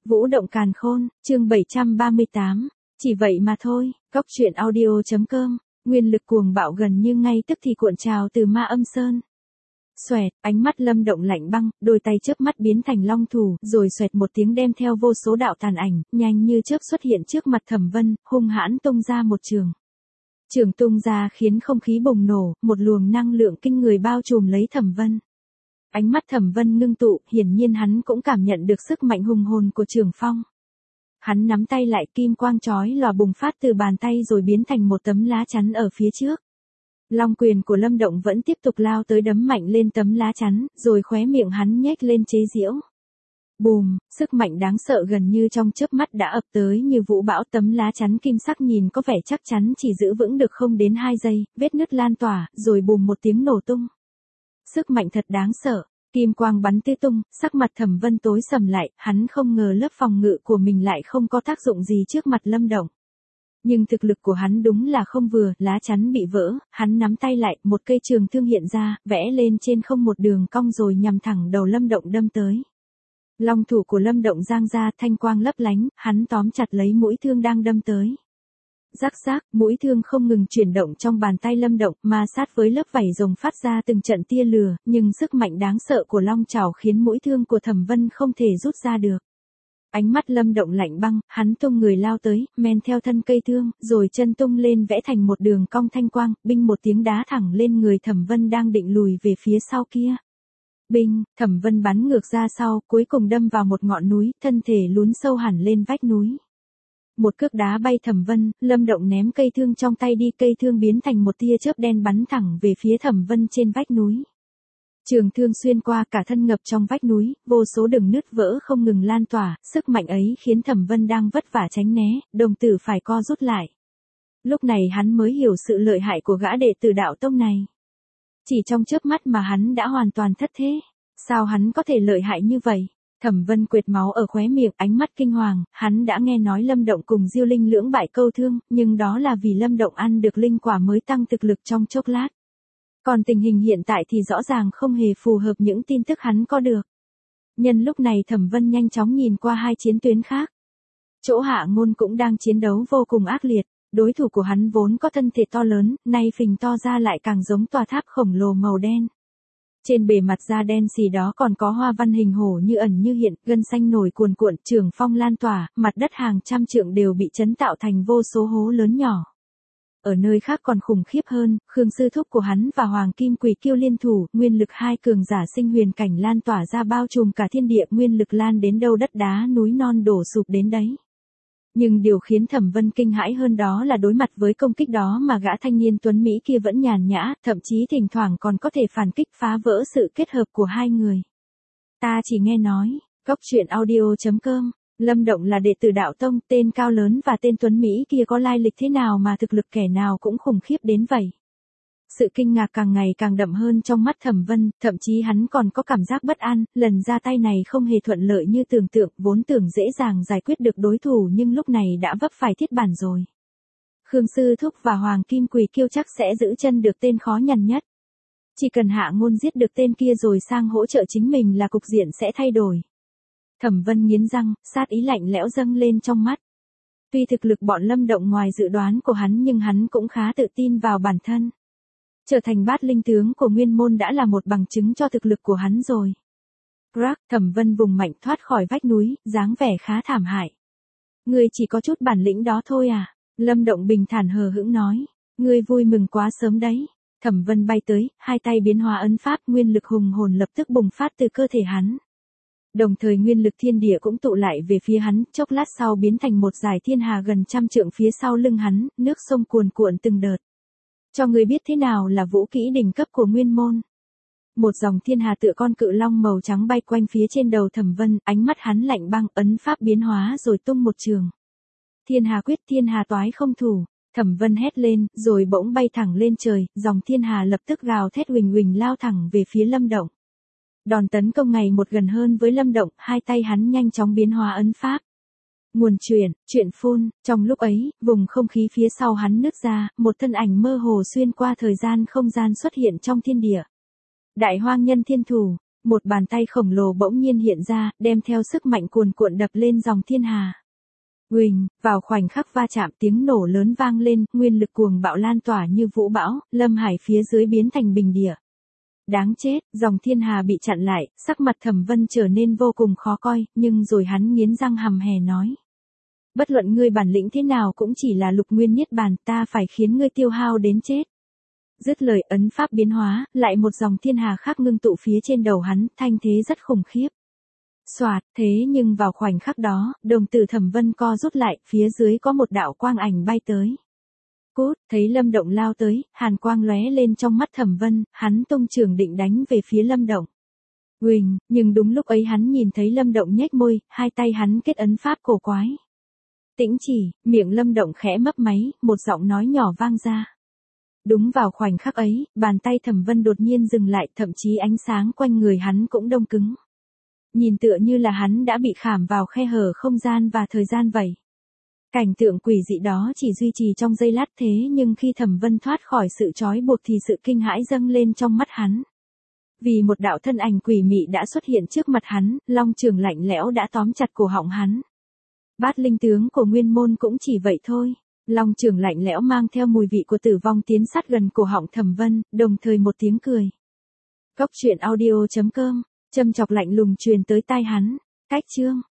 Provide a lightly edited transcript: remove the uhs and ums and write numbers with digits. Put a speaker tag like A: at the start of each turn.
A: Vũ động càn khôn, chương 738. Chỉ vậy mà thôi, Cóc truyện audio.com, nguyên lực cuồng bạo gần như ngay tức thì cuộn trào từ Ma Âm Sơn. Xoẹt, ánh mắt Lâm Động lạnh băng, đôi tay chớp mắt biến thành long thủ, rồi xoẹt một tiếng đem theo vô số đạo tàn ảnh, nhanh như chớp xuất hiện trước mặt Thẩm Vân, hung hãn tung ra một trường. Trường tung ra khiến không khí bùng nổ, một luồng năng lượng kinh người bao trùm lấy Thẩm Vân. Ánh mắt Thẩm Vân ngưng tụ, hiển nhiên hắn cũng cảm nhận được sức mạnh hùng hồn của trường phong. Hắn nắm tay lại, kim quang chói lòa bùng phát từ bàn tay rồi biến thành một tấm lá chắn ở phía trước. Long quyền của Lâm Động vẫn tiếp tục lao tới đấm mạnh lên tấm lá chắn, rồi khóe miệng hắn nhếch lên chế giễu. Bùm, sức mạnh đáng sợ gần như trong chớp mắt đã ập tới như vũ bão, tấm lá chắn kim sắc nhìn có vẻ chắc chắn chỉ giữ vững được không đến 2 giây, vết nứt lan tỏa, rồi bùm một tiếng nổ tung. Sức mạnh thật đáng sợ, kim quang bắn tứ tung, sắc mặt Thẩm Vân tối sầm lại, hắn không ngờ lớp phòng ngự của mình lại không có tác dụng gì trước mặt Lâm Động. Nhưng thực lực của hắn đúng là không vừa, lá chắn bị vỡ, hắn nắm tay lại, một cây trường thương hiện ra, vẽ lên trên không một đường cong rồi nhằm thẳng đầu Lâm Động đâm tới. Long thủ của Lâm Động giang ra, thanh quang lấp lánh, hắn tóm chặt lấy mũi thương đang đâm tới. Rắc rác, mũi thương không ngừng chuyển động trong bàn tay Lâm Động, ma sát với lớp vảy rồng phát ra từng trận tia lửa, nhưng sức mạnh đáng sợ của long chảo khiến mũi thương của Thẩm Vân không thể rút ra được. Ánh mắt Lâm Động lạnh băng, hắn tung người lao tới, men theo thân cây thương, rồi chân tung lên vẽ thành một đường cong thanh quang, binh một tiếng đá thẳng lên người Thẩm Vân đang định lùi về phía sau kia. Binh, Thẩm Vân bắn ngược ra sau, cuối cùng đâm vào một ngọn núi, thân thể lún sâu hẳn lên vách núi. Một cước đá bay Thẩm Vân, Lâm Động ném cây thương trong tay đi, cây thương biến thành một tia chớp đen bắn thẳng về phía Thẩm Vân trên vách núi. Trường thương xuyên qua cả thân ngập trong vách núi, vô số đường nứt vỡ không ngừng lan tỏa, sức mạnh ấy khiến Thẩm Vân đang vất vả tránh né, đồng tử phải co rút lại. Lúc này hắn mới hiểu sự lợi hại của gã đệ tử đạo tông này. Chỉ trong chớp mắt mà hắn đã hoàn toàn thất thế. Sao hắn có thể lợi hại như vậy? Thẩm Vân quệt máu ở khóe miệng, ánh mắt kinh hoàng, hắn đã nghe nói Lâm Động cùng Diêu Linh lưỡng bại câu thương, nhưng đó là vì Lâm Động ăn được linh quả mới tăng thực lực trong chốc lát. Còn tình hình hiện tại thì rõ ràng không hề phù hợp những tin tức hắn có được. Nhân lúc này Thẩm Vân nhanh chóng nhìn qua hai chiến tuyến khác. Chỗ Hạ Ngôn cũng đang chiến đấu vô cùng ác liệt, đối thủ của hắn vốn có thân thể to lớn, nay phình to ra lại càng giống tòa tháp khổng lồ màu đen. Trên bề mặt da đen xì đó còn có hoa văn hình hổ như ẩn như hiện, gân xanh nổi cuồn cuộn, trường phong lan tỏa, mặt đất hàng trăm trượng đều bị chấn tạo thành vô số hố lớn nhỏ. Ở nơi khác còn khủng khiếp hơn, Khương sư thúc của hắn và Hoàng Kim Quỷ Kiêu liên thủ, nguyên lực hai cường giả sinh huyền cảnh lan tỏa ra bao trùm cả thiên địa, nguyên lực lan đến đâu đất đá núi non đổ sụp đến đấy. Nhưng điều khiến Thẩm Vân kinh hãi hơn đó là đối mặt với công kích đó mà gã thanh niên tuấn Mỹ kia vẫn nhàn nhã, thậm chí thỉnh thoảng còn có thể phản kích phá vỡ sự kết hợp của hai người. Ta chỉ nghe nói, Cóc truyện audio.com, Lâm Động là đệ tử đạo tông, tên cao lớn và tên tuấn Mỹ kia có lai lịch thế nào mà thực lực kẻ nào cũng khủng khiếp đến vậy. Sự kinh ngạc càng ngày càng đậm hơn trong mắt Thẩm Vân, thậm chí hắn còn có cảm giác bất an, lần ra tay này không hề thuận lợi như tưởng tượng, vốn tưởng dễ dàng giải quyết được đối thủ nhưng lúc này đã vấp phải thiết bản rồi. Khương sư thúc và Hoàng Kim Quỷ Kiêu chắc sẽ giữ chân được tên khó nhằn nhất. Chỉ cần Hạ Ngôn giết được tên kia rồi sang hỗ trợ chính mình là cục diện sẽ thay đổi. Thẩm Vân nghiến răng, sát ý lạnh lẽo dâng lên trong mắt. Tuy thực lực bọn Lâm Động ngoài dự đoán của hắn nhưng hắn cũng khá tự tin vào bản thân. Trở thành bát linh tướng của nguyên môn đã là một bằng chứng cho thực lực của hắn rồi. Crack, Thẩm Vân vùng mạnh thoát khỏi vách núi, dáng vẻ khá thảm hại. Ngươi chỉ có chút bản lĩnh đó thôi à? Lâm Động bình thản hờ hững nói. Ngươi vui mừng quá sớm đấy. Thẩm Vân bay tới, hai tay biến hóa ấn pháp, nguyên lực hùng hồn lập tức bùng phát từ cơ thể hắn. Đồng thời nguyên lực thiên địa cũng tụ lại về phía hắn, chốc lát sau biến thành một dải thiên hà gần trăm trượng phía sau lưng hắn, nước sông cuồn cuộn từng đợt. Cho người biết thế nào là vũ kỹ đỉnh cấp của nguyên môn. Một dòng thiên hà tựa con cự long màu trắng bay quanh phía trên đầu Thẩm Vân, ánh mắt hắn lạnh băng, ấn pháp biến hóa rồi tung một trường. Thiên hà quyết, thiên hà toái không thủ. Thẩm Vân hét lên, rồi bỗng bay thẳng lên trời, dòng thiên hà lập tức gào thét huỳnh huỳnh lao thẳng về phía Lâm Động. Đòn tấn công ngày một gần hơn với Lâm Động, hai tay hắn nhanh chóng biến hóa ấn pháp. Nguồn chuyện phun, trong lúc ấy, vùng không khí phía sau hắn nứt ra, một thân ảnh mơ hồ xuyên qua thời gian không gian xuất hiện trong thiên địa. Đại hoang nhân thiên thủ, một bàn tay khổng lồ bỗng nhiên hiện ra, đem theo sức mạnh cuồn cuộn đập lên dòng thiên hà. Uỳnh, vào khoảnh khắc va chạm tiếng nổ lớn vang lên, nguyên lực cuồng bạo lan tỏa như vũ bão, Lâm Hải phía dưới biến thành bình địa. Đáng chết, dòng thiên hà bị chặn lại, sắc mặt Thẩm Vân trở nên vô cùng khó coi, nhưng rồi hắn nghiến răng hầm hè nói. Bất luận ngươi bản lĩnh thế nào cũng chỉ là lục nguyên niết bàn, ta phải khiến ngươi tiêu hao đến chết. Dứt lời ấn pháp biến hóa, lại một dòng thiên hà khác ngưng tụ phía trên đầu hắn, thanh thế rất khủng khiếp. Soạt, thế nhưng vào khoảnh khắc đó, đồng tử Thẩm Vân co rút lại, phía dưới có một đạo quang ảnh bay tới. Cút, thấy Lâm Động lao tới, hàn quang lóe lên trong mắt Thẩm Vân, hắn tung trường định đánh về phía Lâm Động. Uỳnh, nhưng đúng lúc ấy hắn nhìn thấy Lâm Động nhếch môi, hai tay hắn kết ấn pháp cổ quái. Tĩnh chỉ, miệng Lâm Động khẽ mấp máy, một giọng nói nhỏ vang ra. Đúng vào khoảnh khắc ấy, bàn tay Thẩm Vân đột nhiên dừng lại, thậm chí ánh sáng quanh người hắn cũng đông cứng. Nhìn tựa như là hắn đã bị khảm vào khe hở không gian và thời gian vậy. Cảnh tượng quỷ dị đó chỉ duy trì trong giây lát thế nhưng khi Thẩm Vân thoát khỏi sự trói buộc thì sự kinh hãi dâng lên trong mắt hắn. Vì một đạo thân ảnh quỷ mị đã xuất hiện trước mặt hắn, long trường lạnh lẽo đã tóm chặt cổ họng hắn. Bát linh tướng của nguyên môn cũng chỉ vậy thôi. Long trường lạnh lẽo mang theo mùi vị của tử vong tiến sát gần cổ họng Thẩm Vân, đồng thời một tiếng cười. Cốc truyện audio.com, châm chọc lạnh lùng truyền tới tai hắn. Cách chương